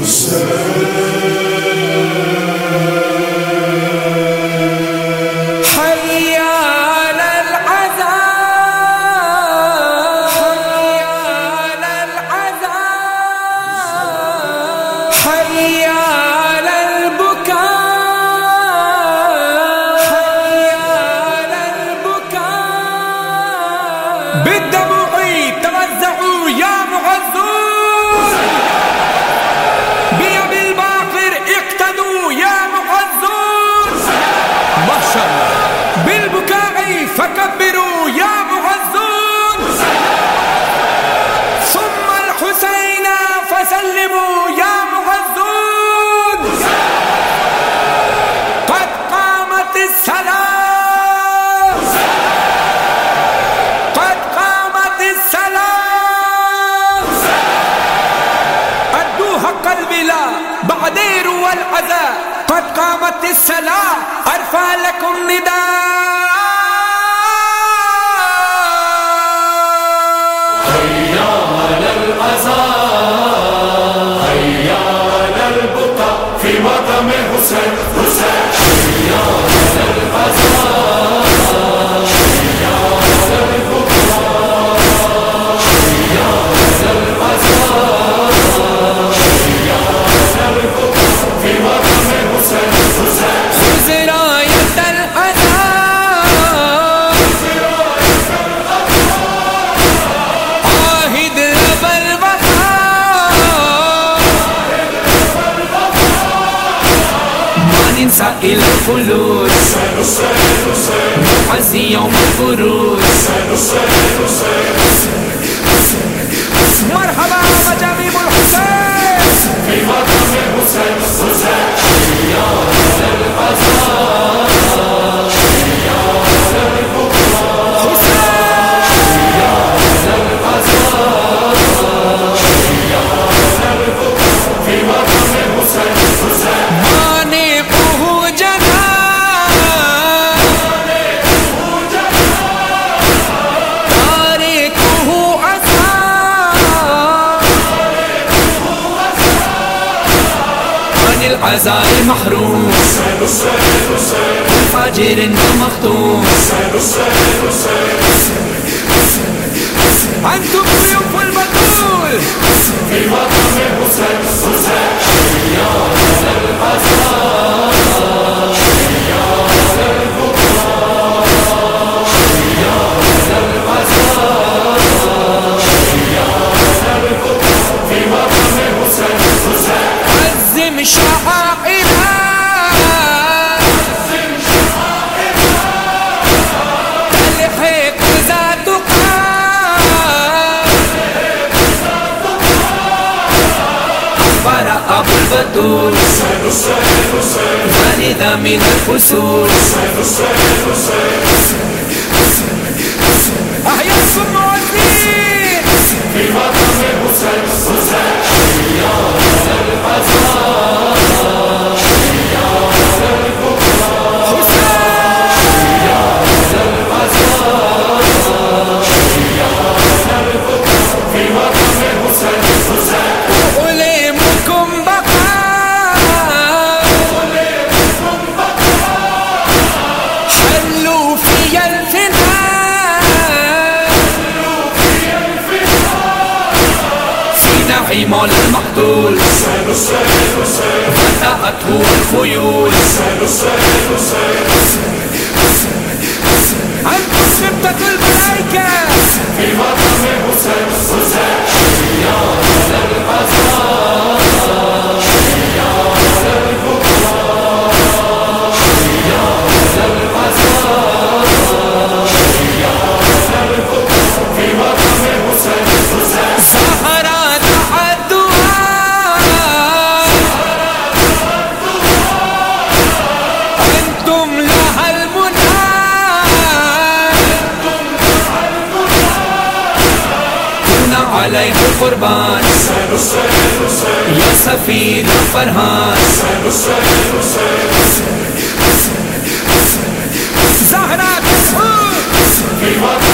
بالدموع توزعوا يا معزون، بأبي الباقر اقتدوا يا معزون، ما شاء الله بالبكاء فكبروا يا معزون، ثم الحسين فسلموا يا معزون، قد قامت الصلاة، بعدير والعزاء، قد قامت الصلاة، أرفع لكم نداء. هيا على العزاء، هيا على البكاء في مقام حسين حسين، هيا على العزاء، هيا على البكاء، هيا على العزاء، في مقام حسين حسين. خذ راية العزاء، عاهد لبى البقاء، ما ننسى إلى الخلود، نعزي يوم الخروج. مرحبا مجاميع الحسين في مقام حسين حسين، هيا على العزاء، هيا على البكاء، هيا على العزاء، هيا على البكاء في مقام حسين حسين. مانقه جنان، تاركه عزاء، العزاء محروم، فاجر ومختوم، أنتم ضيوف البطول في مقام حسين حسين، هيا على العزاء، هيا على البكاء، هيا على العزاء، هيا على البكاء في مقام حسين حسين. عزم شعائرها، تلحق ذاتها، أخبر أبو البتول ولد من الفصول، أحياكم معزين في مقام حسين حسين، هيا على العزاء، هيا على البكاء، هيا على العزاء، هيا على البكاء في مقام حسين حسين. أعلمكم بقاء، حلوا في الفناء، في نعيم المقتول فتأته الخيول، أنتم سبطة الملائكة في مقام حسين حسين، هيا على العزاء، هيا على البكاء، هيا على العزاء، هيا على البكاء في مقام حسين حسين. زهرة الدعاء، أنتم لها المنى، كنا عليه القربان يا سفير يا فرحان، زهرة تسعود في مقام